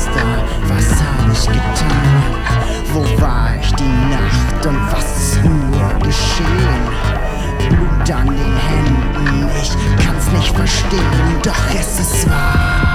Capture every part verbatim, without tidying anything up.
Geister, was hab ich getan? Wo war ich die Nacht und was ist nur geschehen? Blut an den Händen, ich kann's nicht verstehen, doch es ist wahr.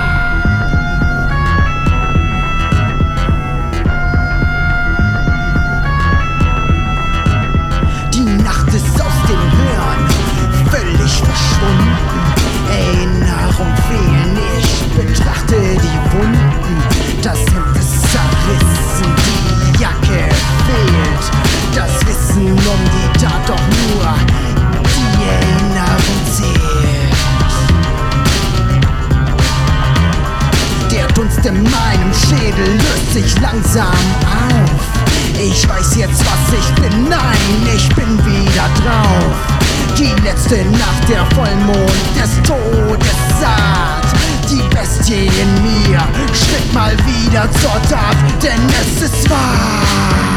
Die Nacht ist aus dem Hirn völlig verschwunden. Erinnerung fehlen, ich betrachte die Wunden. Das Hemd ist zerrissen, die Jacke fehlt. Das Wissen um die Tat, doch nur die Erinnerung zählt. Der Dunst in meinem Schädel löst sich langsam auf. Ich weiß jetzt, was ich bin, nein, ich bin wieder drauf. Die letzte Nacht, der Vollmond des Todes saat. Die Bestie in mir schritt mal wieder zur Tat, denn es ist wahr.